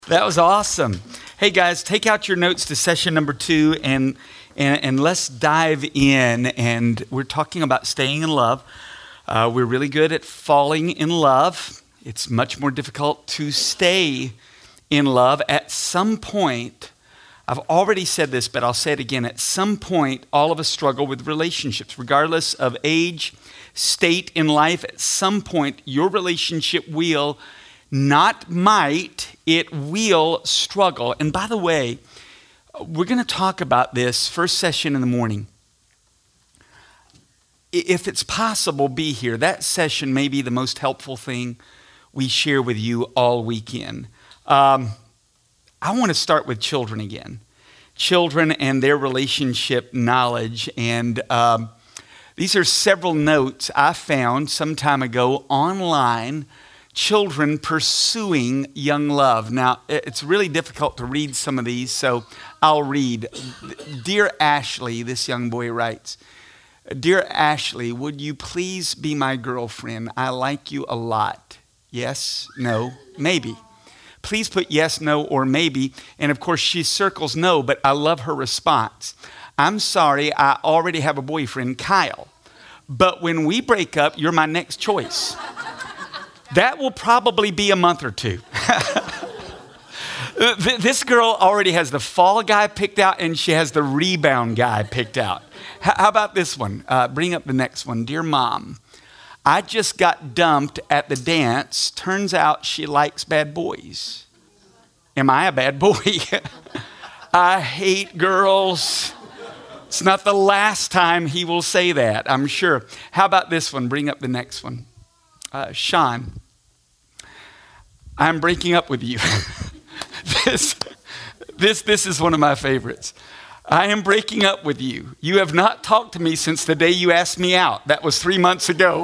That was awesome. Hey guys, take out your notes to session number 2 and let's dive in. And we're talking about staying in love. We're really good at falling in love. It's much more difficult to stay in love. At some point, I've already said this, but I'll say it again. At some point, all of us struggle with relationships, regardless of age, state in life. At some point, your relationship will it will struggle. And by the way, we're going to talk about this first session in the morning. If it's possible, be here. That session may be the most helpful thing we share with you all weekend. I want to start with children again. Children and their relationship knowledge. And these are several notes I found some time ago online. Children pursuing young love. Now, it's really difficult to read some of these, so I'll read. Dear Ashley, this young boy writes, Dear Ashley, would you please be my girlfriend? I like you a lot. Yes, no, maybe. Please put yes, no, or maybe. And of course, she circles no, but I love her response. I'm sorry, I already have a boyfriend, Kyle. But when we break up, you're my next choice. That will probably be a month or two. This girl already has the fall guy picked out and she has the rebound guy picked out. How about this one? Bring up the next one. Dear Mom, I just got dumped at the dance. Turns out she likes bad boys. Am I a bad boy? I hate girls. It's not the last time he will say that, I'm sure. How about this one? Bring up the next one. Sean, I'm breaking up with you. This is one of my favorites. I am breaking up with you. You have not talked to me since the day you asked me out. That was 3 months ago.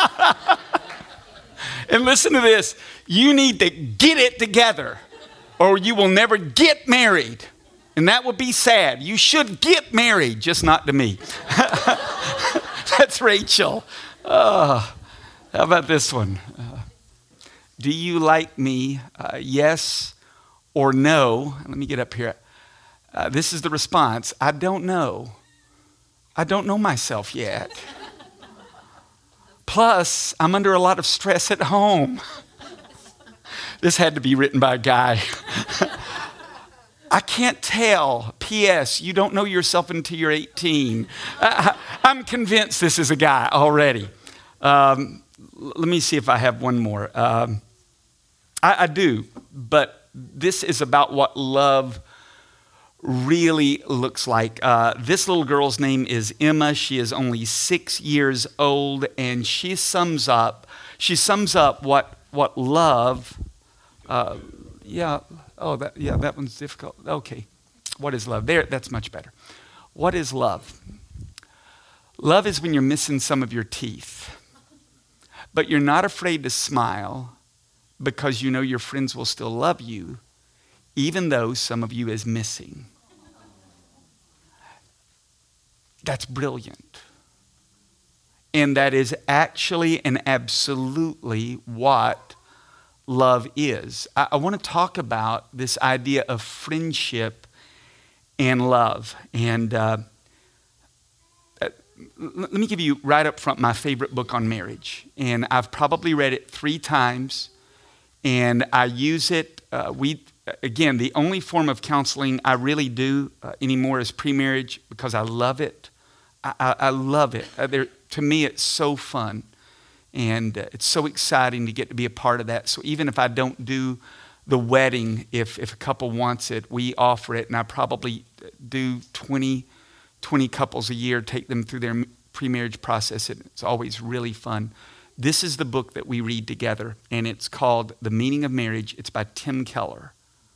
And listen to this. You need to get it together or you will never get married. And that would be sad. You should get married, just not to me. That's Rachel. How about this one? Do you like me? Yes or no? Let me get up here. This is the response. I don't know. I don't know myself yet. Plus, I'm under a lot of stress at home. This had to be written by a guy. I can't tell. P.S. You don't know yourself until you're 18. I'm convinced this is a guy already. Let me see if I have one more. I do, but this is about what love really looks like. This little girl's name is Emma. She is only 6 years old, and she sums up what love. That one's difficult. Okay, what is love? That's much better. What is love? Love is when you're missing some of your teeth, but you're not afraid to smile because you know your friends will still love you, even though some of you is missing. That's brilliant. And that is actually and absolutely what love is. I want to talk about this idea of friendship and love. And let me give you right up front my favorite book on marriage. And I've probably read it 3 times. And I use it. Again, the only form of counseling I really do anymore is pre-marriage because I love it. I love it. To me, it's so fun. And it's so exciting to get to be a part of that. So even if I don't do the wedding, if a couple wants it, we offer it. And I probably do 20 couples a year, take them through their pre-marriage process. It's always really fun. This is the book that we read together, and it's called The Meaning of Marriage. It's by Tim Keller.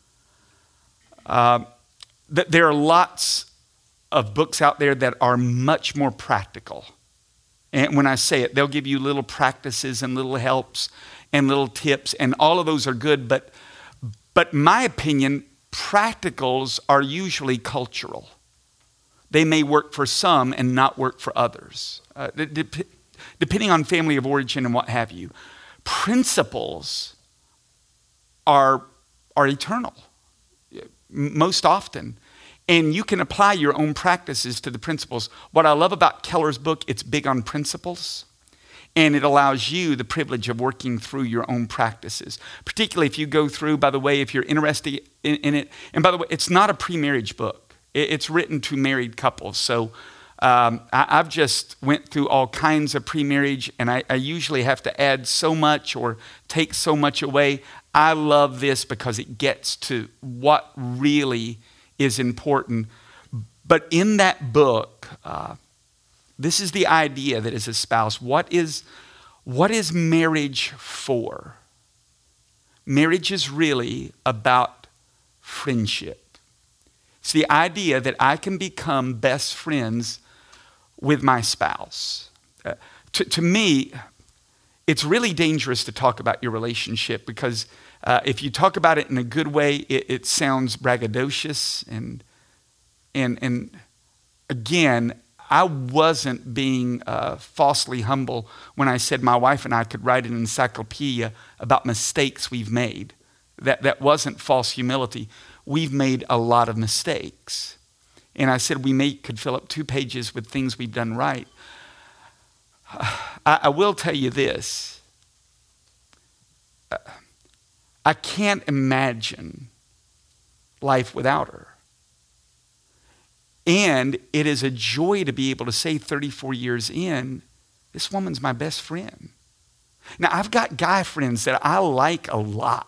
There are lots of books out there that are much more practical. And when I say it, they'll give you little practices and little helps and little tips, and all of those are good. But in my opinion, practicals are usually cultural. They may work for some and not work for others, depending on family of origin and what have you. Principles are are eternal, most often. And you can apply your own practices to the principles. What I love about Keller's book, it's big on principles. And it allows you the privilege of working through your own practices. Particularly if you go through, by the way, if you're interested in it. And by the way, it's not a pre-marriage book. It's written to married couples. So I've just went through all kinds of pre-marriage, and I usually have to add so much or take so much away. I love this because it gets to what really is important. But in that book, this is the idea that as a spouse, what is marriage for? Marriage is really about friendship. It's the idea that I can become best friends with my spouse. To me, it's really dangerous to talk about your relationship because if you talk about it in a good way, it sounds braggadocious. And again, I wasn't being falsely humble when I said my wife and I could write an encyclopedia about mistakes we've made. That wasn't false humility. We've made a lot of mistakes. And I said could fill up 2 pages with things we've done right. I will tell you this. I can't imagine life without her. And it is a joy to be able to say 34 years in, this woman's my best friend. Now, I've got guy friends that I like a lot.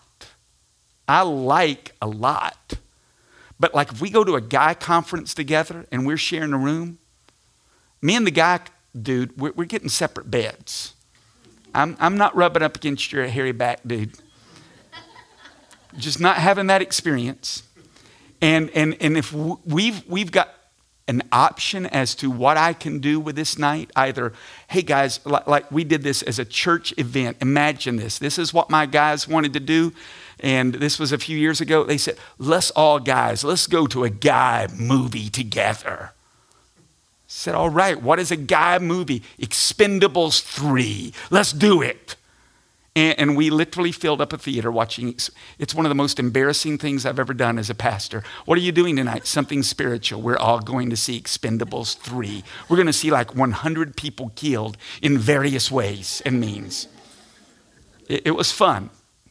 But like if we go to a guy conference together and we're sharing a room, me and the guy dude, we're getting separate beds. I'm not rubbing up against your hairy back, dude. Just not having that experience. And if we've got an option as to what I can do with this night, either, hey guys, like we did this as a church event. Imagine this. This is what my guys wanted to do. And this was a few years ago. They said, let's go to a guy movie together. I said, all right, what is a guy movie? Expendables 3. Let's do it. And we literally filled up a theater watching. It's one of the most embarrassing things I've ever done as a pastor. What are you doing tonight? Something spiritual. We're all going to see Expendables 3. We're going to see like 100 people killed in various ways and means. It was fun.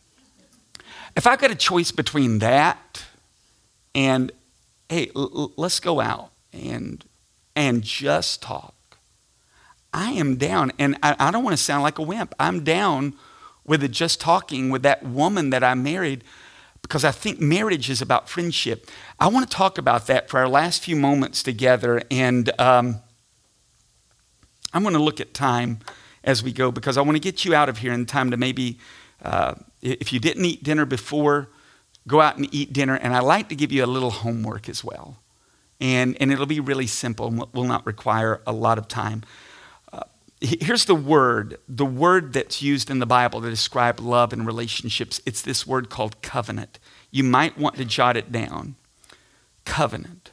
If I got a choice between that and, hey, let's go out and just talk, I am down. And I don't want to sound like a wimp. I'm down with it, just talking with that woman that I married, because I think marriage is about friendship. I want to talk about that for our last few moments together. And I'm going to look at time as we go, because I want to get you out of here in time to maybe, if you didn't eat dinner before, go out and eat dinner. And I like to give you a little homework as well. And it'll be really simple and will not require a lot of time. Here's the word that's used in the Bible to describe love and relationships. It's this word called covenant. You might want to jot it down. Covenant.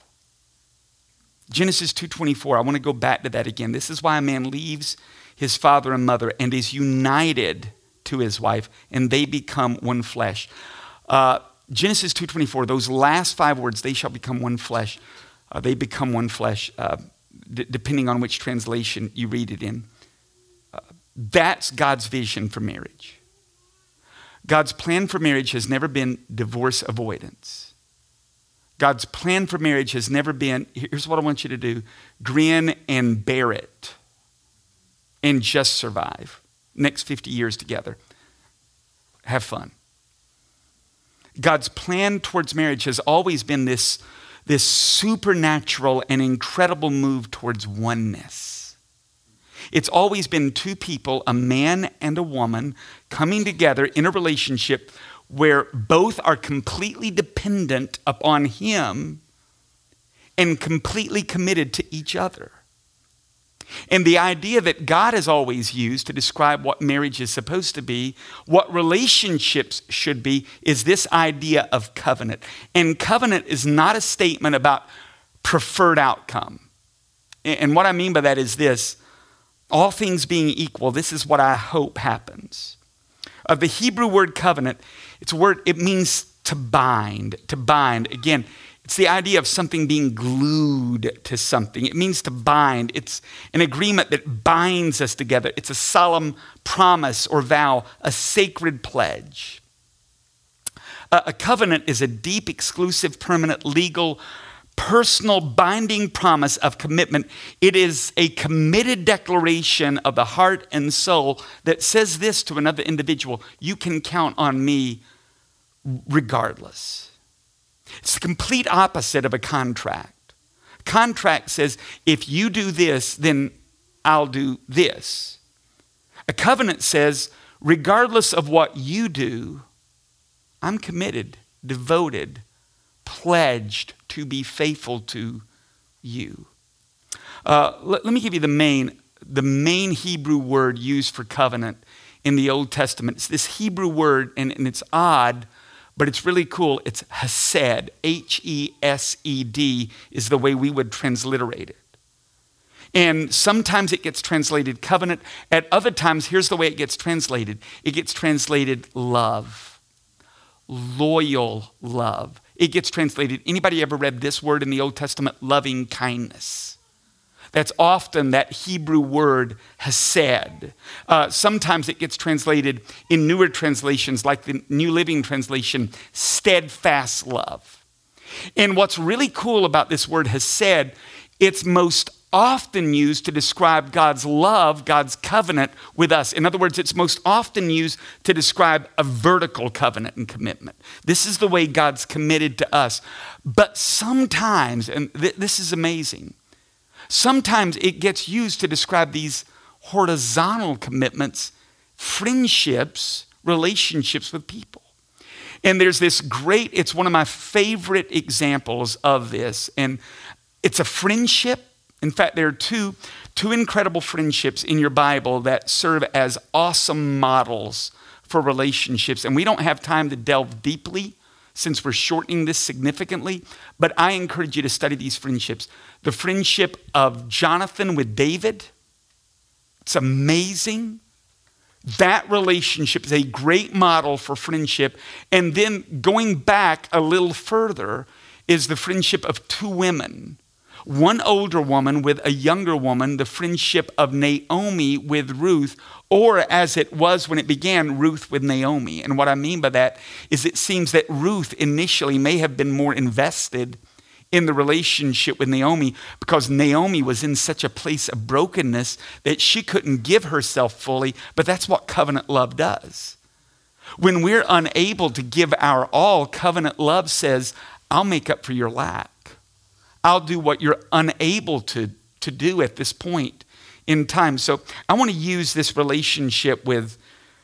Genesis 2:24, I want to go back to that again. This is why a man leaves his father and mother and is united to his wife, and they become one flesh. Genesis 2:24, those last 5 words, they shall become one flesh. They become one flesh, depending on which translation you read it in. That's God's vision for marriage. God's plan for marriage has never been divorce avoidance. God's plan for marriage has never been, here's what I want you to do, grin and bear it and just survive. Next 50 years together. Have fun. God's plan towards marriage has always been this supernatural and incredible move towards oneness. It's always been 2 people, a man and a woman, coming together in a relationship where both are completely dependent upon him and completely committed to each other. And the idea that God has always used to describe what marriage is supposed to be, what relationships should be, is this idea of covenant. And covenant is not a statement about preferred outcome. And what I mean by that is this: all things being equal, this is what I hope happens. Of the Hebrew word covenant, it means to bind. To bind. Again, it's the idea of something being glued to something. It means to bind. It's an agreement that binds us together. It's a solemn promise or vow, a sacred pledge. A covenant is a deep, exclusive, permanent, legal, personal, binding promise of commitment. It is a committed declaration of the heart and soul that says this to another individual: you can count on me regardless. It's the complete opposite of a contract. Contract says, if you do this, then I'll do this. A covenant says, regardless of what you do, I'm committed, devoted, pledged to be faithful to you. Let me give you the main Hebrew word used for covenant in the Old Testament. It's this Hebrew word, and it's odd, but it's really cool. It's hesed. H-E-S-E-D is the way we would transliterate it. And sometimes it gets translated covenant. At other times, here's the way it gets translated. It gets translated love. Loyal love. It gets translated, anybody ever read this word in the Old Testament? Loving kindness. That's often that Hebrew word hesed. Sometimes it gets translated in newer translations like the New Living Translation, steadfast love. And what's really cool about this word hesed, it's most often used to describe God's love, God's covenant with us. In other words, it's most often used to describe a vertical covenant and commitment. This is the way God's committed to us. But sometimes, and this is amazing, sometimes it gets used to describe these horizontal commitments, friendships, relationships with people. And there's this great, it's one of my favorite examples of this. And it's a friendship. In fact, there are two incredible friendships in your Bible that serve as awesome models for relationships. And we don't have time to delve deeply since we're shortening this significantly, but I encourage you to study these friendships. The friendship of Jonathan with David, it's amazing. That relationship is a great model for friendship. And then going back a little further is the friendship of two women. One older woman with a younger woman, the friendship of Naomi with Ruth, or as it was when it began, Ruth with Naomi. And what I mean by that is it seems that Ruth initially may have been more invested in the relationship with Naomi because Naomi was in such a place of brokenness that she couldn't give herself fully, but that's what covenant love does. When we're unable to give our all, covenant love says, I'll make up for your lack. I'll do what you're unable to do at this point in time. So I want to use this relationship with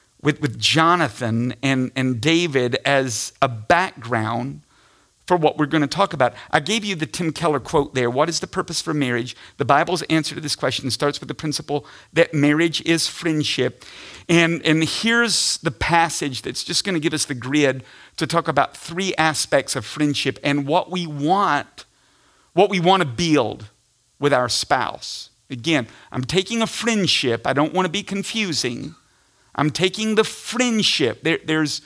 Jonathan and David as a background for what we're going to talk about. I gave you the Tim Keller quote there. What is the purpose for marriage? The Bible's answer to this question starts with the principle that marriage is friendship. And here's the passage that's just going to give us the grid to talk about three aspects of friendship and what we want to build with our spouse. Again, I'm taking a friendship. I don't want to be confusing. I'm taking the friendship. There's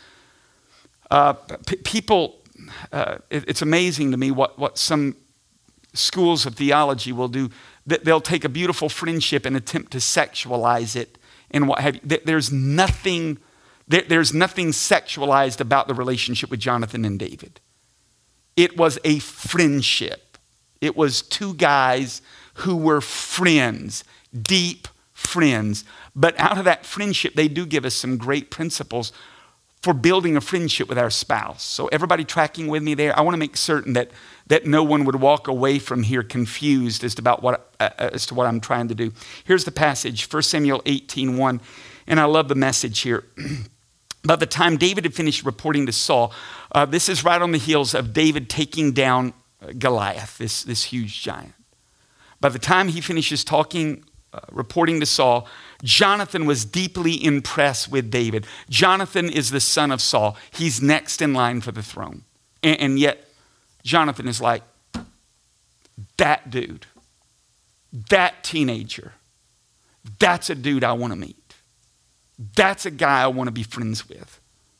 people, it's amazing to me what some schools of theology will do. They'll take a beautiful friendship and attempt to sexualize it and what have you. There's nothing sexualized about the relationship with Jonathan and David. It was a friendship. It was two guys who were friends, deep friends. But out of that friendship, they do give us some great principles for building a friendship with our spouse. So everybody tracking with me there, I want to make certain that no one would walk away from here confused as to what I'm trying to do. Here's the passage, 1 Samuel 18:1, and I love the message here. By the time David had finished reporting to Saul, this is right on the heels of David taking down Goliath, this huge giant. By the time he finishes reporting to Saul, Jonathan was deeply impressed with David. Jonathan is the son of Saul. He's next in line for the throne. And yet, Jonathan is like, that dude, that teenager, that's a dude I want to meet. That's a guy I want to be friends with.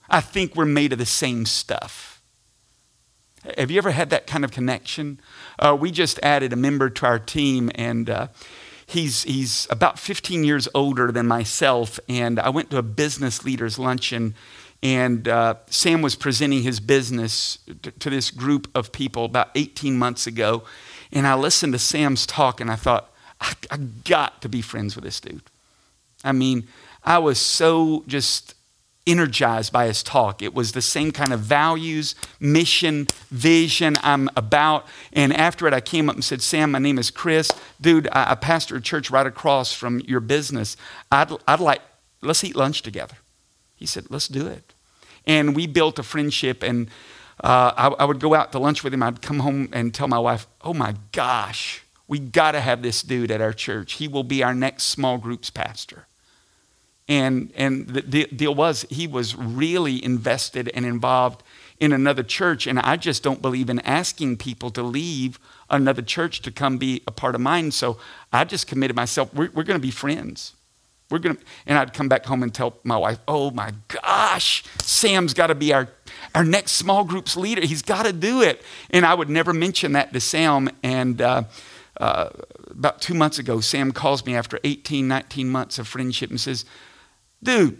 I think we're made of the same stuff. Have you ever had that kind of connection? We just added a member to our team, and he's about 15 years older than myself. And I went to a business leaders luncheon, and Sam was presenting his business to this group of people about 18 months ago. And I listened to Sam's talk, and I thought, I got to be friends with this dude. I mean, I was so just energized by his talk. It was the same kind of values, mission, vision I'm about. And after it, I came up and said, Sam, my name is Chris. Dude, I pastor a church right across from your business. Let's eat lunch together. He said, let's do it. And we built a friendship, and I would go out to lunch with him. I'd come home and tell my wife, oh my gosh, we got to have this dude at our church. He will be our next small groups pastor. And the deal was, he was really invested and involved in another church. And I just don't believe in asking people to leave another church to come be a part of mine. So I just committed myself, we're going to be friends. And I'd come back home and tell my wife, oh my gosh, Sam's got to be our next small groups leader. He's got to do it. And I would never mention that to Sam. And about 2 months ago, Sam calls me after 18, 19 months of friendship and says, dude,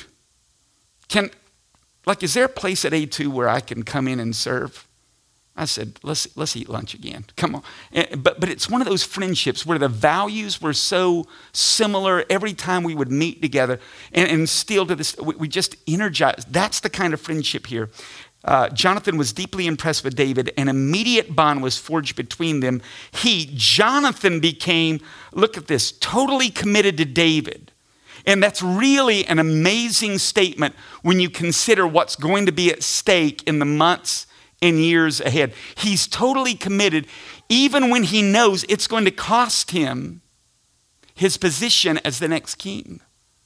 is there a place at A2 where I can come in and serve? I said, let's eat lunch again. Come on. But it's one of those friendships where the values were so similar every time we would meet together. And still to this, we just energized. That's the kind of friendship here. Jonathan was deeply impressed with David. An immediate bond was forged between them. Jonathan became, look at this, totally committed to David. And that's really an amazing statement when you consider what's going to be at stake in the months and years ahead. He's totally committed, even when he knows it's going to cost him his position as the next king.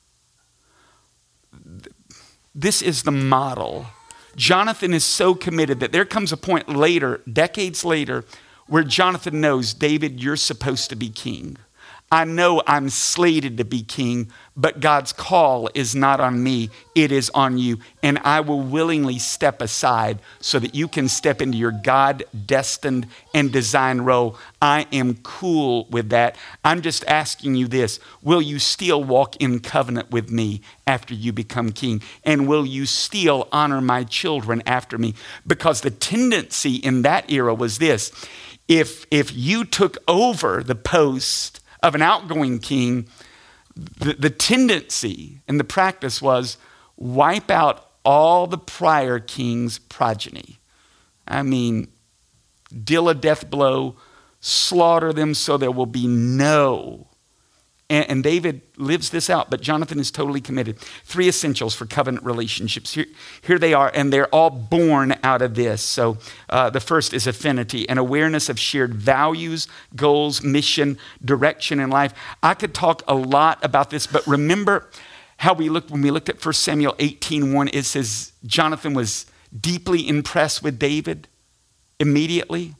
This is the model. Jonathan is so committed that there comes a point later, decades later, where Jonathan knows, David, you're supposed to be king. I know I'm slated to be king, but God's call is not on me, it is on you. And I will willingly step aside so that you can step into your God-destined and designed role. I am cool with that. I'm just asking you this. Will you still walk in covenant with me after you become king? And will you still honor my children after me? Because the tendency in that era was this. If you took over the post of an outgoing king, the tendency and the practice was wipe out all the prior king's progeny. I mean, deal a death blow, slaughter them so there will be no. And David lives this out, but Jonathan is totally committed. 3 essentials for covenant relationships. Here they are, and they're all born out of this. So the first is affinity, an awareness of shared values, goals, mission, direction in life. I could talk a lot about this, but remember how when we looked at 1 Samuel 18:1, it says Jonathan was deeply impressed with David immediately.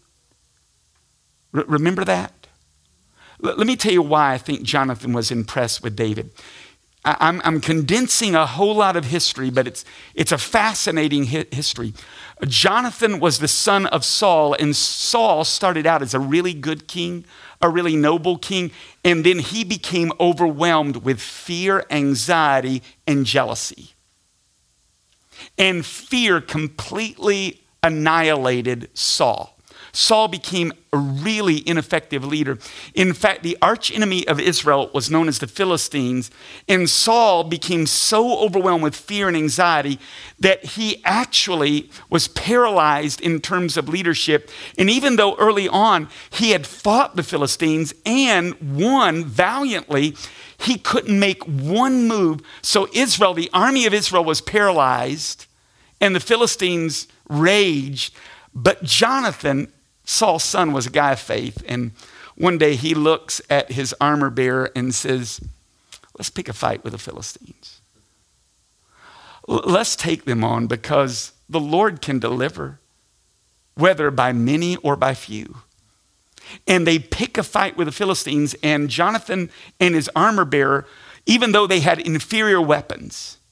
Remember that? Let me tell you why I think Jonathan was impressed with David. I'm condensing a whole lot of history, but it's a fascinating history. Jonathan was the son of Saul, and Saul started out as a really good king, a really noble king, and then he became overwhelmed with fear, anxiety, and jealousy. And fear completely annihilated Saul. Saul became a really ineffective leader. In fact, the archenemy of Israel was known as the Philistines, and Saul became so overwhelmed with fear and anxiety that he actually was paralyzed in terms of leadership. And even though early on he had fought the Philistines and won valiantly, he couldn't make one move. So Israel, the army of Israel, was paralyzed, and the Philistines raged. But Jonathan, Saul's son, was a guy of faith. And one day he looks at his armor bearer and says, let's pick a fight with the Philistines. Let's take them on, because the Lord can deliver, whether by many or by few. And they pick a fight with the Philistines, and Jonathan and his armor bearer, even though they had inferior weapons,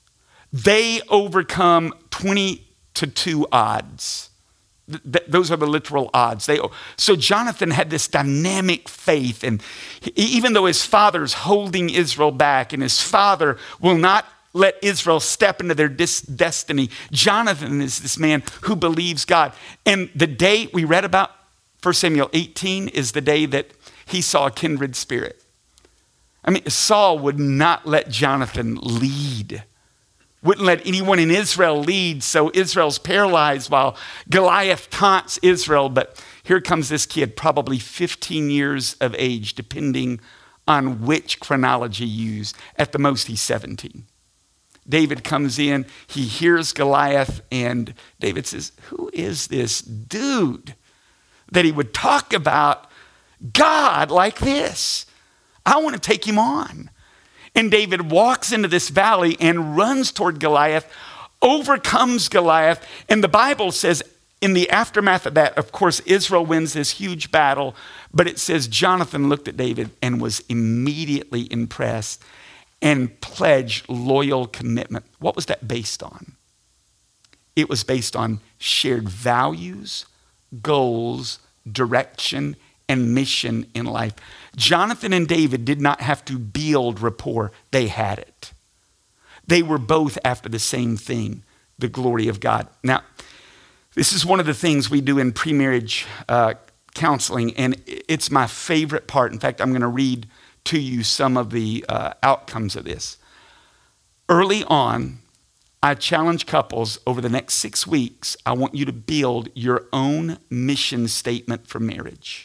They overcome 20-2 odds. Those are the literal odds. So Jonathan had this dynamic faith, and even though his father's holding Israel back and his father will not let Israel step into their destiny, Jonathan is this man who believes God. And the day we read about, 1 Samuel 18, is the day that he saw a kindred spirit. I mean, Saul would not let Jonathan lead. Wouldn't let anyone in Israel lead, so Israel's paralyzed while Goliath taunts Israel. But here comes this kid, probably 15 years of age, depending on which chronology you use. At the most, he's 17. David comes in, he hears Goliath, and David says, who is this dude that he would talk about God like this? I want to take him on. And David walks into this valley and runs toward Goliath, overcomes Goliath. And the Bible says in the aftermath of that, of course, Israel wins this huge battle. But it says Jonathan looked at David and was immediately impressed and pledged loyal commitment. What was that based on? It was based on shared values, goals, direction, and mission in life. Jonathan and David did not have to build rapport. They had it. They were both after the same thing, the glory of God. Now, this is one of the things we do in pre-marriage counseling, and it's my favorite part. In fact, I'm going to read to you some of the outcomes of this. Early on, I challenge couples over the next 6 weeks, I want you to build your own mission statement for marriage.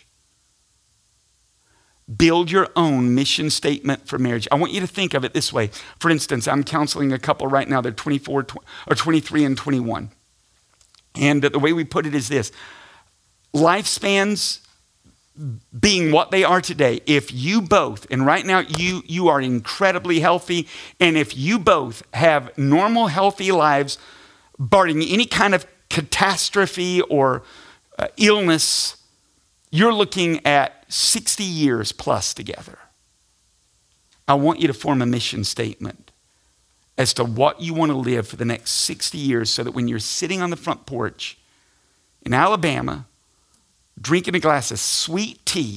Build your own mission statement for marriage. I want you to think of it this way. For instance, I'm counseling a couple right now. They're 24 or 23 and 21. And the way we put it is this. Lifespans being what they are today, if you both, and right now you are incredibly healthy, and if you both have normal, healthy lives, barring any kind of catastrophe or illness, you're looking at 60 years plus together. I want you to form a mission statement as to what you want to live for the next 60 years so that when you're sitting on the front porch in Alabama, drinking a glass of sweet tea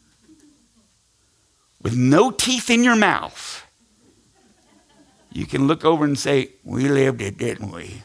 with no teeth in your mouth, you can look over and say, we lived it, didn't we?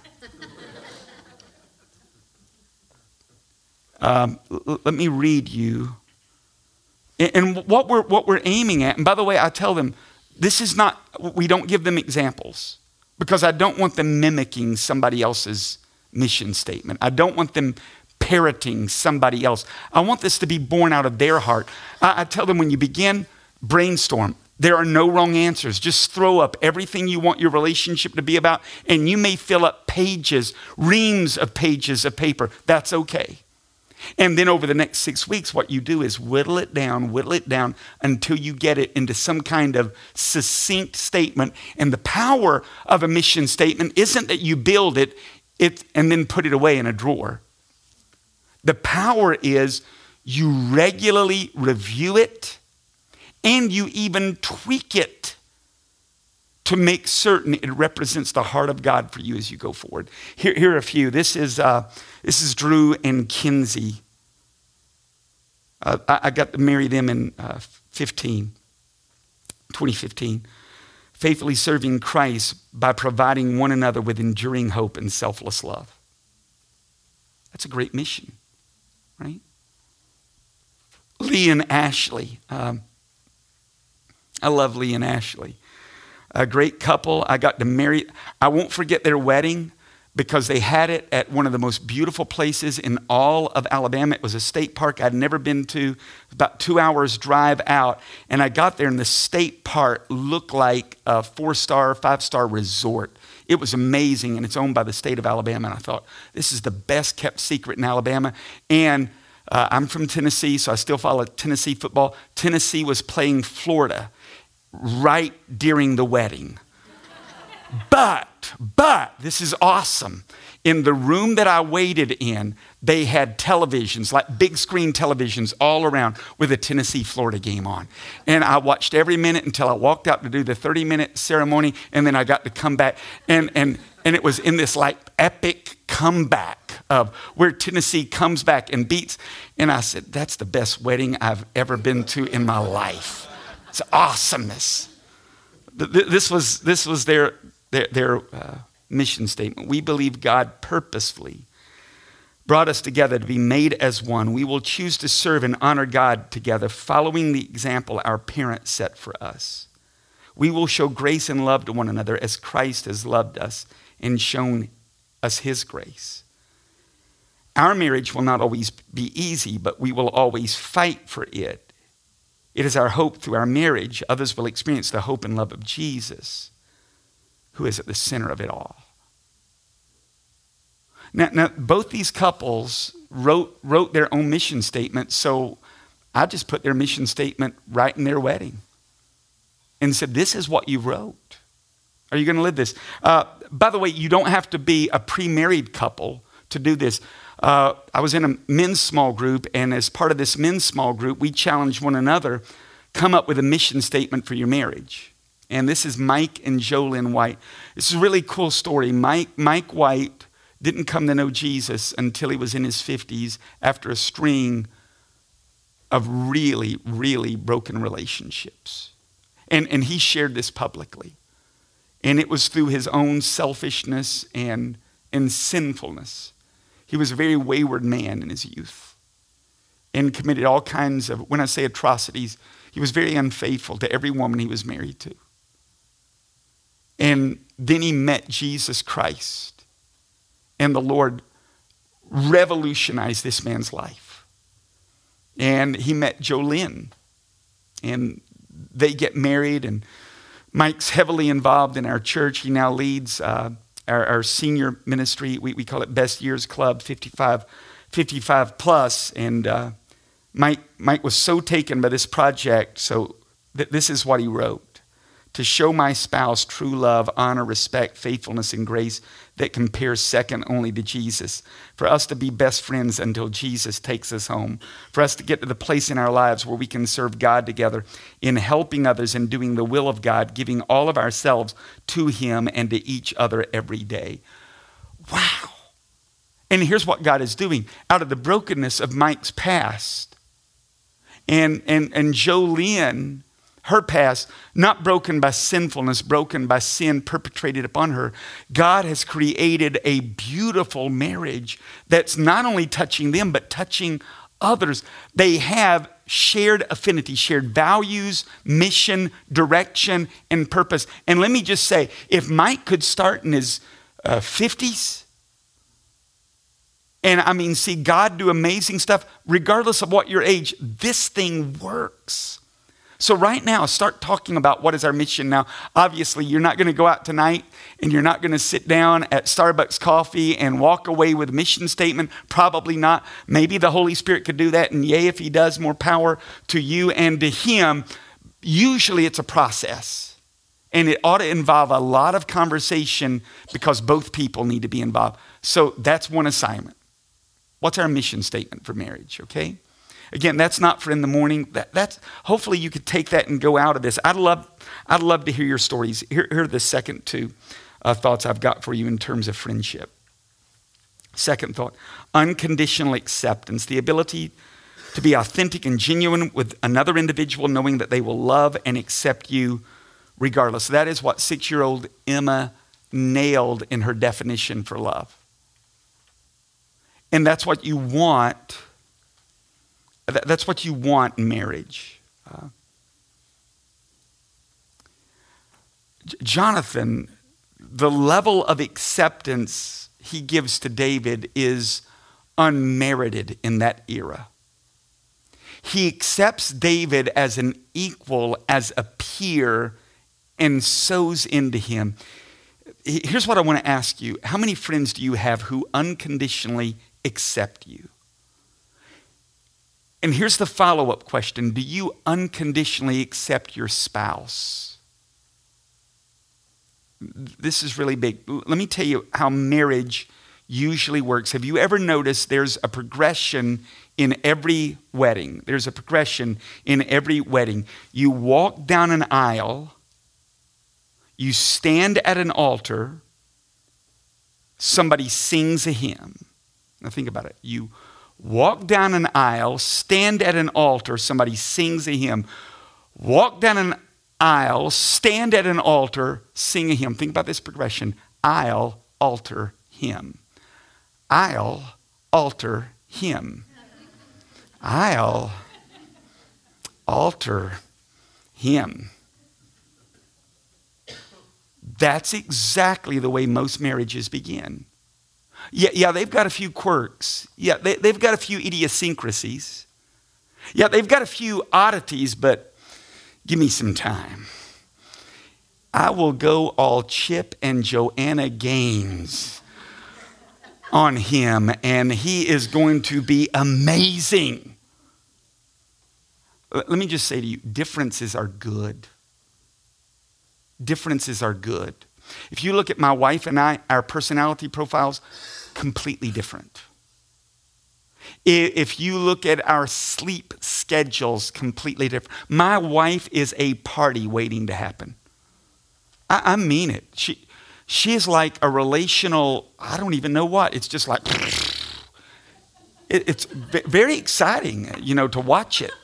Let me read you. And what we're aiming at, and by the way, I tell them, this is not, we don't give them examples because I don't want them mimicking somebody else's mission statement. I don't want them parroting somebody else. I want this to be born out of their heart. I tell them when you begin, brainstorm. There are no wrong answers. Just throw up everything you want your relationship to be about, and you may fill up pages, reams of pages of paper. That's okay. And then over the next 6 weeks, what you do is whittle it down until you get it into some kind of succinct statement. And the power of a mission statement isn't that you build it and then put it away in a drawer. The power is you regularly review it and you even tweak it to make certain it represents the heart of God for you as you go forward. Here are a few. This is Drew and Kinsey. I got to marry them in 2015. Faithfully serving Christ by providing one another with enduring hope and selfless love. That's a great mission, right? Lee and Ashley. I love Lee and Ashley. A great couple. I got to marry. I won't forget their wedding because they had it at one of the most beautiful places in all of Alabama. It was a state park I'd never been to, about 2 hours drive out. And I got there and the state park looked like a 4-star, 5-star resort. It was amazing, and it's owned by the state of Alabama. And I thought, this is the best kept secret in Alabama. And I'm from Tennessee, so I still follow Tennessee football. Tennessee was playing Florida right during the wedding. But, this is awesome. In the room that I waited in, they had televisions, like big screen televisions all around with a Tennessee-Florida game on. And I watched every minute until I walked out to do the 30-minute ceremony, and then I got to come back. And it was in this like epic comeback of where Tennessee comes back and beats. And I said, that's the best wedding I've ever been to in my life. It's awesomeness. This was their mission statement. We believe God purposefully brought us together to be made as one. We will choose to serve and honor God together, following the example our parents set for us. We will show grace and love to one another as Christ has loved us and shown us his grace. Our marriage will not always be easy, but we will always fight for it. It is our hope through our marriage, others will experience the hope and love of Jesus, who is at the center of it all. Now both these couples wrote their own mission statement, so I just put their mission statement right in their wedding and said, this is what you wrote. Are you going to live this? By the way, you don't have to be a pre-married couple to do this. I was in a men's small group, and as part of this men's small group, we challenged one another, come up with a mission statement for your marriage. And this is Mike and Jolynn White. This is a really cool story. Mike White didn't come to know Jesus until he was in his 50s after a string of really, really broken relationships. And he shared this publicly. And it was through his own selfishness and sinfulness. He was a very wayward man in his youth and committed all kinds of, when I say atrocities, he was very unfaithful to every woman he was married to. And then he met Jesus Christ, and the Lord revolutionized this man's life. And he met Jolynn, and they get married, and Mike's heavily involved in our church. He now leads our senior ministry. We call it Best Years Club, 55 plus. And Mike was so taken by this project, so this is what he wrote. To show my spouse true love, honor, respect, faithfulness, and grace that compares second only to Jesus. For us to be best friends until Jesus takes us home. For us to get to the place in our lives where we can serve God together in helping others and doing the will of God, giving all of ourselves to him and to each other every day. Wow. And here's what God is doing. Out of the brokenness of Mike's past and Jolynn, her past, not broken by sinfulness, broken by sin perpetrated upon her, God has created a beautiful marriage that's not only touching them, but touching others. They have shared affinity, shared values, mission, direction, and purpose. And let me just say, if Mike could start in his 50s, and see God do amazing stuff, regardless of what your age, this thing works. So right now, start talking about what is our mission now. Obviously, you're not going to go out tonight and you're not going to sit down at Starbucks coffee and walk away with a mission statement. Probably not. Maybe the Holy Spirit could do that, and yay, if he does, more power to you and to him. Usually it's a process, and it ought to involve a lot of conversation because both people need to be involved. So that's one assignment. What's our mission statement for marriage, okay? Again, that's not for in the morning. That's hopefully you could take that and go out of this. I'd love to hear your stories. Here are the second two thoughts I've got for you in terms of friendship. Second thought, unconditional acceptance, the ability to be authentic and genuine with another individual, knowing that they will love and accept you regardless. That is what 6-year-old Emma nailed in her definition for love. And that's what you want. That's what you want in marriage. Jonathan, the level of acceptance he gives to David is unmerited in that era. He accepts David as an equal, as a peer, and sows into him. Here's what I want to ask you. How many friends do you have who unconditionally accept you? And here's the follow-up question. Do you unconditionally accept your spouse? This is really big. Let me tell you how marriage usually works. Have you ever noticed there's a progression in every wedding? There's a progression in every wedding. You walk down an aisle, you stand at an altar, somebody sings a hymn. Now think about it. You walk down an aisle, stand at an altar, somebody sings a hymn. Walk down an aisle, stand at an altar, sing a hymn. Think about this progression. Aisle, altar, hymn. Aisle, altar, hymn. Aisle, altar, hymn. That's exactly the way most marriages begin. Yeah, they've got a few quirks. Yeah, they've got a few idiosyncrasies. Yeah, they've got a few oddities, but give me some time. I will go all Chip and Joanna Gaines on him, and he is going to be amazing. Let me just say to you, differences are good. Differences are good. If you look at my wife and I, our personality profiles, completely different. If you look at our sleep schedules, completely different. My wife is a party waiting to happen. I mean it. She is like a relational, I don't even know what. It's just like, it's very exciting, to watch it.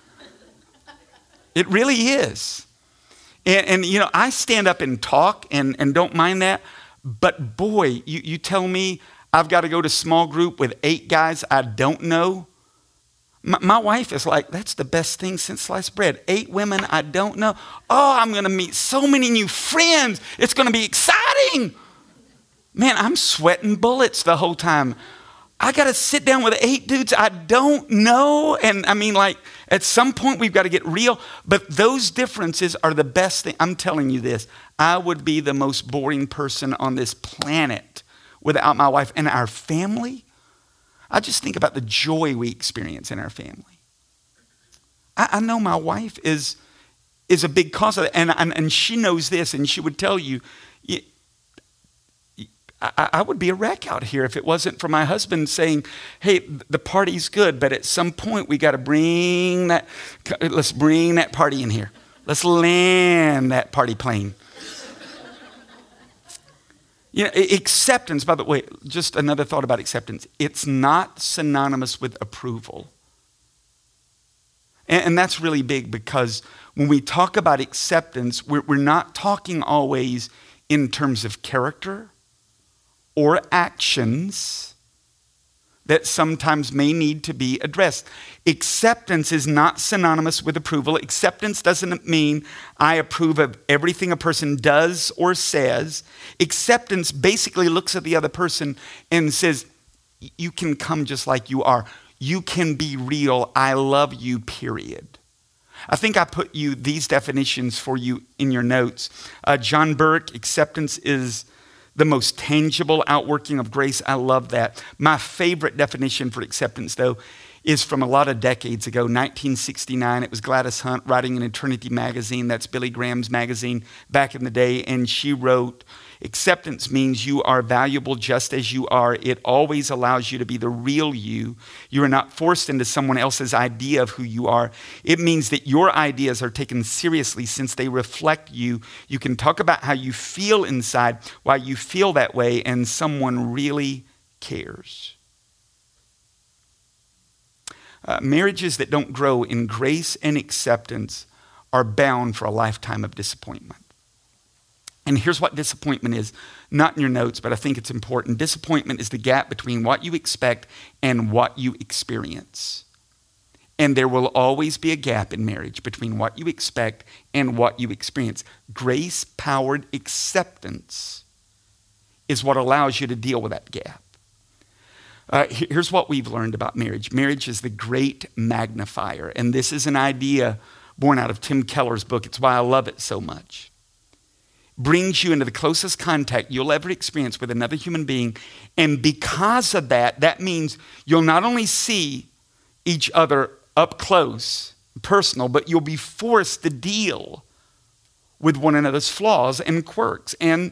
It really is. And I stand up and talk and don't mind that. But boy, you tell me I've got to go to small group with 8 guys I don't know. My wife is like, that's the best thing since sliced bread. 8 women I don't know. Oh, I'm going to meet so many new friends. It's going to be exciting. Man, I'm sweating bullets the whole time. I got to sit down with 8 dudes I don't know. And I mean, like, at some point we've got to get real. But those differences are the best thing. I'm telling you this. I would be the most boring person on this planet without my wife and our family. I just think about the joy we experience in our family. I know my wife is a big cause of that. And she knows this, and she would tell you, I would be a wreck out here if it wasn't for my husband saying, hey, the party's good, but at some point we got to let's bring that party in here. Let's land that party plane. Acceptance, by the way, just another thought about acceptance. It's not synonymous with approval. And that's really big, because when we talk about acceptance, we're not talking always in terms of character or actions that sometimes may need to be addressed. Acceptance is not synonymous with approval. Acceptance doesn't mean I approve of everything a person does or says. Acceptance basically looks at the other person and says, you can come just like you are. You can be real. I love you, period. I think I put these definitions for you in your notes. John Burke, acceptance is the most tangible outworking of grace. I love that. My favorite definition for acceptance, though, is from a lot of decades ago, 1969. It was Gladys Hunt writing in Eternity magazine. That's Billy Graham's magazine back in the day. And she wrote, acceptance means you are valuable just as you are. It always allows you to be the real you. You are not forced into someone else's idea of who you are. It means that your ideas are taken seriously since they reflect you. You can talk about how you feel inside, why you feel that way, and someone really cares. Marriages that don't grow in grace and acceptance are bound for a lifetime of disappointment. And here's what disappointment is. Not in your notes, but I think it's important. Disappointment is the gap between what you expect and what you experience. And there will always be a gap in marriage between what you expect and what you experience. Grace-powered acceptance is what allows you to deal with that gap. Here's what we've learned about marriage. Marriage is the great magnifier. And this is an idea born out of Tim Keller's book. It's why I love it so much. Brings you into the closest contact you'll ever experience with another human being. And because of that, that means you'll not only see each other up close, personal, but you'll be forced to deal with one another's flaws and quirks and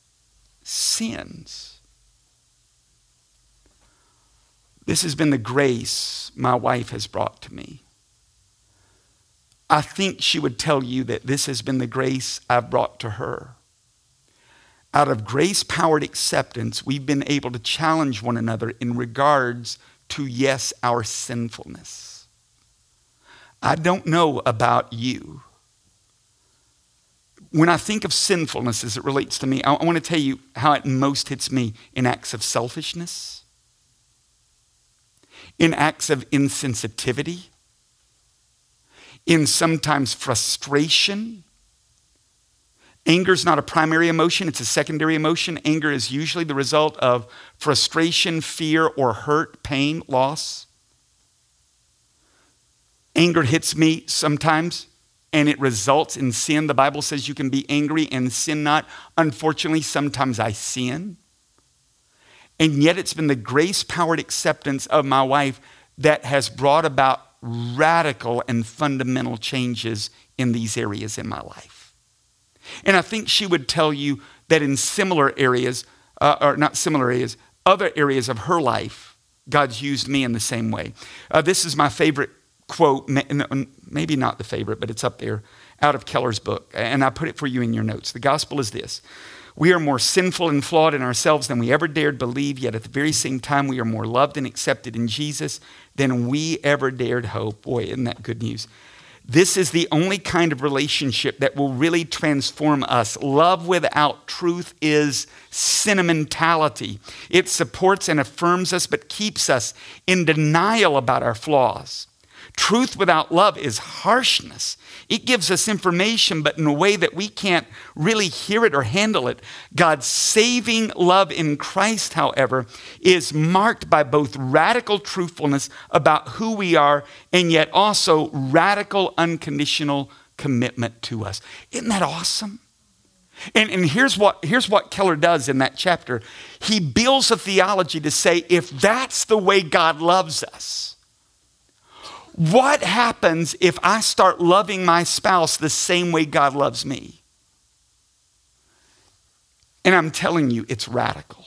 sins. This has been the grace my wife has brought to me. I think she would tell you that this has been the grace I've brought to her. Out of grace-powered acceptance, we've been able to challenge one another in regards to, yes, our sinfulness. I don't know about you. When I think of sinfulness as it relates to me, I want to tell you how it most hits me in acts of selfishness, in acts of insensitivity, in sometimes frustration. Anger is not a primary emotion, it's a secondary emotion. Anger is usually the result of frustration, fear, or hurt, pain, loss. Anger hits me sometimes and it results in sin. The Bible says you can be angry and sin not. Unfortunately, sometimes I sin. And yet it's been the grace-powered acceptance of my wife that has brought about radical and fundamental changes in these areas in my life. And I think she would tell you that in similar areas, or not similar areas, other areas of her life, God's used me in the same way. This is my favorite quote, maybe not the favorite, but it's up there, out of Keller's book. And I put it for you in your notes. The gospel is this: we are more sinful and flawed in ourselves than we ever dared believe, yet at the very same time, we are more loved and accepted in Jesus than we ever dared hope. Boy, isn't that good news? This is the only kind of relationship that will really transform us. Love without truth is sentimentality. It supports and affirms us, but keeps us in denial about our flaws. Truth without love is harshness. It gives us information, but in a way that we can't really hear it or handle it. God's saving love in Christ, however, is marked by both radical truthfulness about who we are and yet also radical unconditional commitment to us. Isn't that awesome? And here's what Keller does in that chapter. He builds a theology to say, if that's the way God loves us, what happens if I start loving my spouse the same way God loves me? And I'm telling you, it's radical.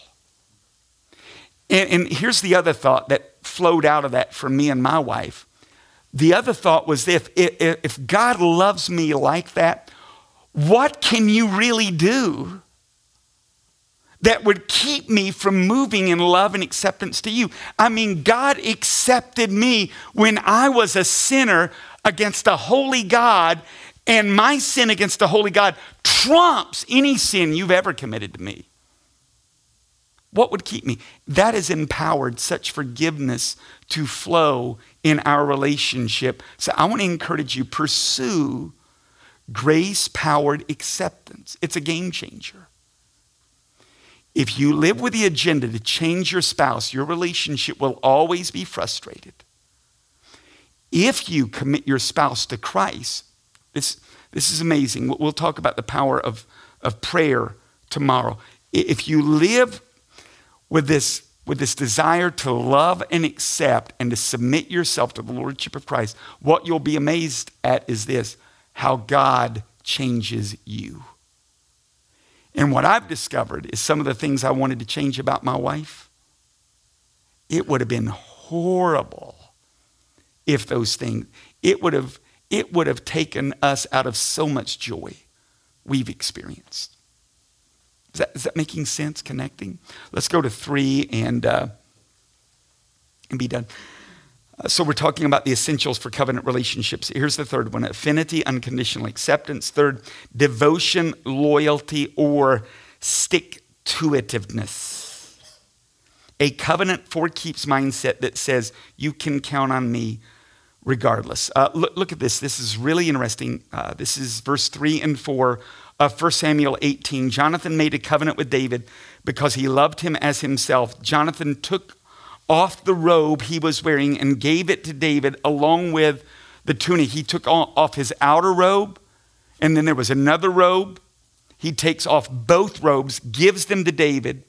And here's the other thought that flowed out of that for me and my wife. The other thought was, if God loves me like that, what can you really do that would keep me from moving in love and acceptance to you? I mean, God accepted me when I was a sinner against a holy God, and my sin against a holy God trumps any sin you've ever committed to me. What would keep me? That has empowered such forgiveness to flow in our relationship. So I want to encourage you, pursue grace-powered acceptance. It's a game changer. If you live with the agenda to change your spouse, your relationship will always be frustrated. If you commit your spouse to Christ, this is amazing. We'll talk about the power of prayer tomorrow. If you live with this desire to love and accept and to submit yourself to the Lordship of Christ, what you'll be amazed at is this: how God changes you. And what I've discovered is some of the things I wanted to change about my wife. It would have been horrible if those things, it would have taken us out of so much joy we've experienced. Is that making sense, connecting? Let's go to 3 and be done. So we're talking about the essentials for covenant relationships. Here's the third one: affinity, unconditional acceptance. Third, devotion, loyalty, or stick-to-itiveness. A covenant for keeps mindset that says you can count on me regardless. Look at this. This is really interesting. This is verse 3 and 4 of 1 Samuel 18. Jonathan made a covenant with David because he loved him as himself. Jonathan took off the robe he was wearing and gave it to David along with the tunic. He took off his outer robe, and then there was another robe. He takes off both robes, gives them to David,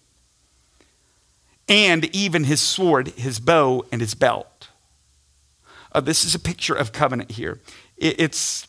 and even his sword, his bow, and his belt. This is a picture of covenant here. It's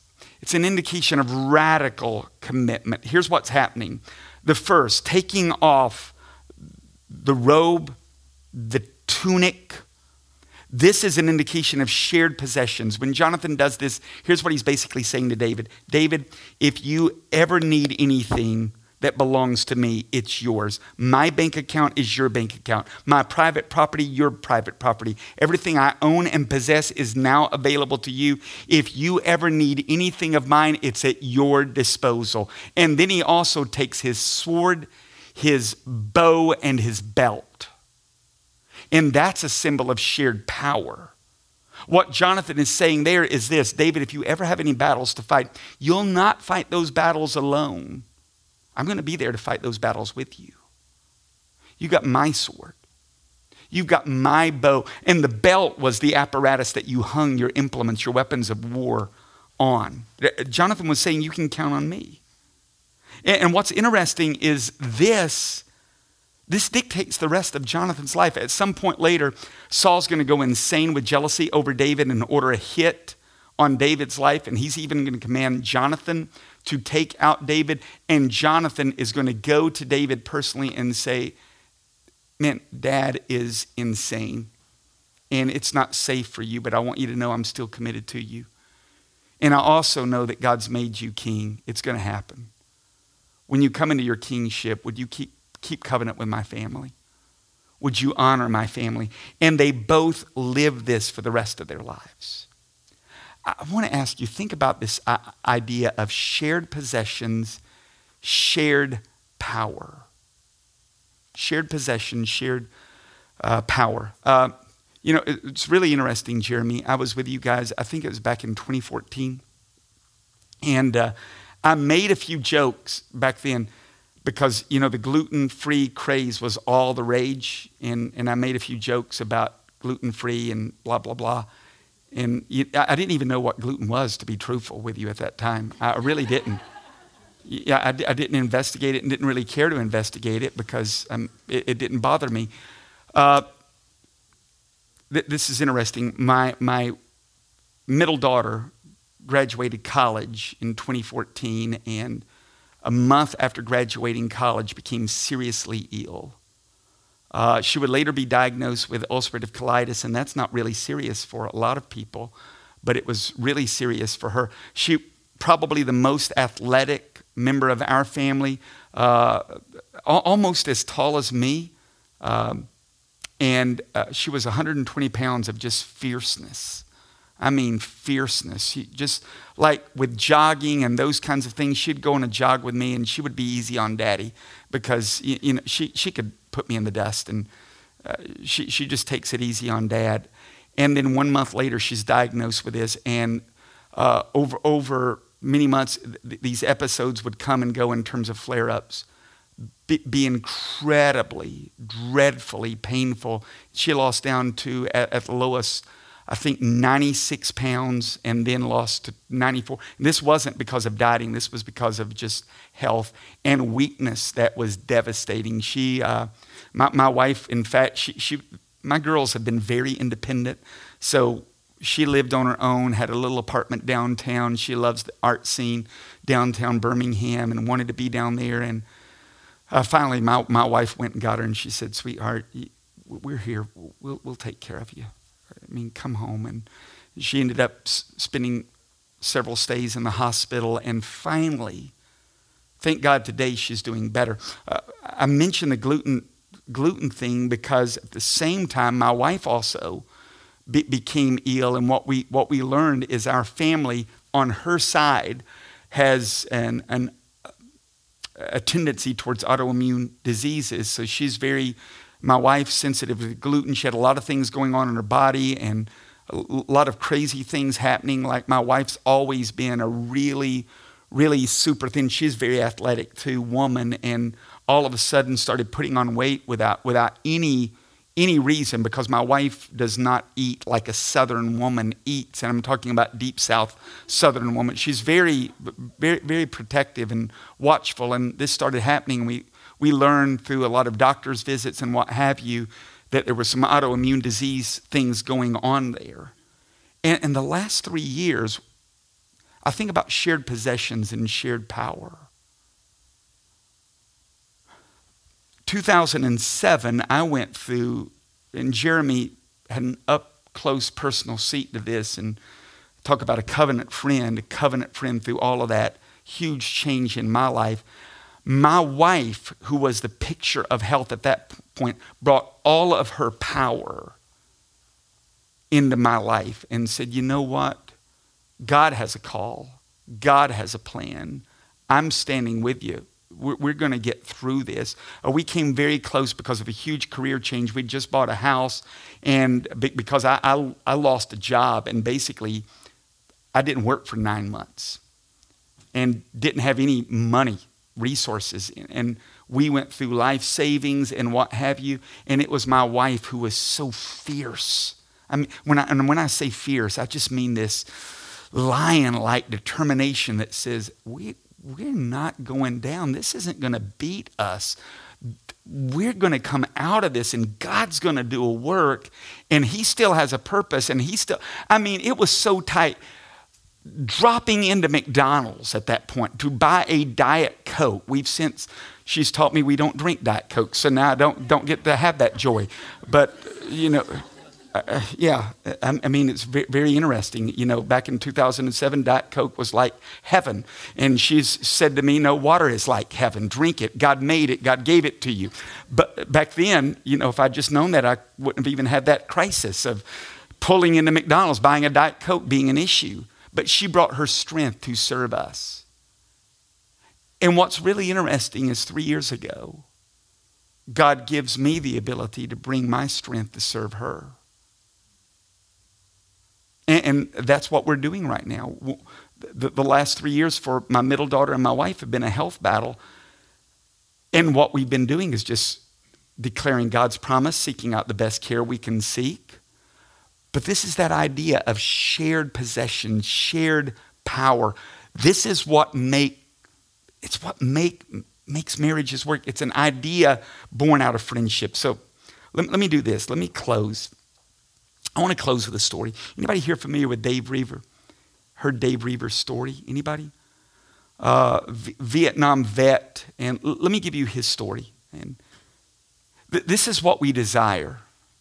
It's an indication of radical commitment. Here's what's happening. The first, taking off the robe, the tunic. This is an indication of shared possessions. When Jonathan does this, here's what he's basically saying to David. David, if you ever need anything that belongs to me, it's yours. My bank account is your bank account. My private property, your private property. Everything I own and possess is now available to you. If you ever need anything of mine, it's at your disposal. And then he also takes his sword, his bow, and his belt. And that's a symbol of shared power. What Jonathan is saying there is this: David, if you ever have any battles to fight, you'll not fight those battles alone. I'm going to be there to fight those battles with you. You got my sword. You've got my bow. And the belt was the apparatus that you hung your implements, your weapons of war on. Jonathan was saying, you can count on me. And what's interesting is this dictates the rest of Jonathan's life. At some point later, Saul's going to go insane with jealousy over David and order a hit on David's life. And he's even going to command Jonathan to take out David. And Jonathan is going to go to David personally and say, man, Dad is insane. And it's not safe for you, but I want you to know I'm still committed to you. And I also know that God's made you king. It's going to happen. When you come into your kingship, would you keep covenant with my family? Would you honor my family? And they both live this for the rest of their lives. I want to ask you, think about this idea of shared possessions, shared power. Shared possession, shared power. It's really interesting, Jeremy. I was with you guys, I think it was back in 2014. And I made a few jokes back then because, the gluten-free craze was all the rage. And I made a few jokes about gluten-free and blah, blah, blah. And I didn't even know what gluten was, to be truthful with you at that time. I really didn't. I didn't investigate it and didn't really care to investigate it because it didn't bother me. This is interesting. My middle daughter graduated college in 2014, and a month after graduating college became seriously ill. She would later be diagnosed with ulcerative colitis, and that's not really serious for a lot of people, but it was really serious for her. She probably the most athletic member of our family, almost as tall as me, and she was 120 pounds of just fierceness. I mean, fierceness. She just like with jogging and those kinds of things, she'd go on a jog with me and she would be easy on Daddy because she could put me in the dust, and she just takes it easy on Dad. And then 1 month later, she's diagnosed with this, and over many months, these episodes would come and go in terms of flare-ups, be incredibly, dreadfully painful. She lost down to, at the lowest, I think 96 pounds, and then lost to 94. And this wasn't because of dieting. This was because of just health and weakness that was devastating. My wife, in fact, my girls have been very independent. So she lived on her own, had a little apartment downtown. She loves the art scene downtown Birmingham and wanted to be down there. And finally, my wife went and got her, and she said, "Sweetheart, we're here. We'll take care of you. I mean, come home." And she ended up spending several stays in the hospital. And finally, thank God today she's doing better. I mentioned the gluten thing because at the same time, my wife also became ill. And what we learned is our family on her side has a tendency towards autoimmune diseases. So she's my wife's sensitive to gluten. She had a lot of things going on in her body and a lot of crazy things happening. Like my wife's always been a really, really super thin, she's very athletic too, woman, and all of a sudden started putting on weight without any reason, because my wife does not eat like a Southern woman eats. And I'm talking about deep South Southern woman. She's very, very, very protective and watchful. And this started happening. We learned through a lot of doctor's visits and what have you that there were some autoimmune disease things going on there. And in the last 3 years, I think about shared possessions and shared power. 2007, I went through, and Jeremy had an up-close personal seat to this, and talk about a covenant friend through all of that. Huge change in my life. My wife, who was the picture of health at that point, brought all of her power into my life and said, you know what? God has a call. God has a plan. I'm standing with you. We're going to get through this. We came very close because of a huge career change. We just bought a house, and because I lost a job, and basically I didn't work for 9 months and didn't have any money, resources. And we went through life savings and what have you. And it was my wife who was so fierce. I mean, when I say fierce, I just mean this lion-like determination that says, we're not going down. This isn't going to beat us. We're going to come out of this, and God's going to do a work, and he still has a purpose, and it was so tight. Dropping into McDonald's at that point to buy a Diet Coke. She's taught me we don't drink Diet Coke, so now I don't get to have that joy. But, it's very interesting. Back in 2007, Diet Coke was like heaven. And she's said to me, no, water is like heaven. Drink it. God made it. God gave it to you. But back then, if I'd just known that, I wouldn't have even had that crisis of pulling into McDonald's, buying a Diet Coke being an issue. But she brought her strength to serve us. And what's really interesting is 3 years ago, God gives me the ability to bring my strength to serve her. And that's what we're doing right now. The last 3 years for my middle daughter and my wife have been a health battle. And what we've been doing is just declaring God's promise, seeking out the best care we can seek. But this is that idea of shared possession, shared power. This is what makes marriages work. It's an idea born out of friendship. So let me do this. Let me close. I want to close with a story. Anybody here familiar with Dave Reaver? Heard Dave Reaver's story? Anybody? Vietnam vet. And let me give you his story. And this is what we desire.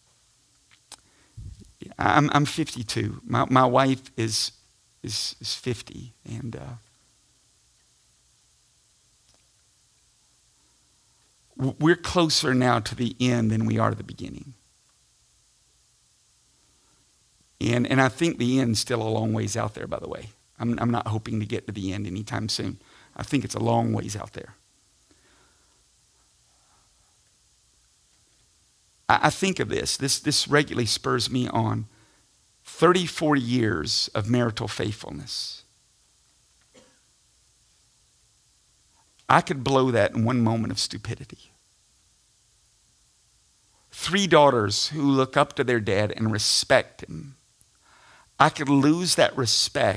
I'm 52. My wife is 50, and we're closer now to the end than we are to the beginning. And I think the end's still a long ways out there, by the way. I'm not hoping to get to the end anytime soon. I think it's a long ways out there. I think of this regularly spurs me on. 34 years of marital faithfulness. I could blow that in one moment of stupidity. 3 daughters who look up to their dad and respect him. I could lose that respect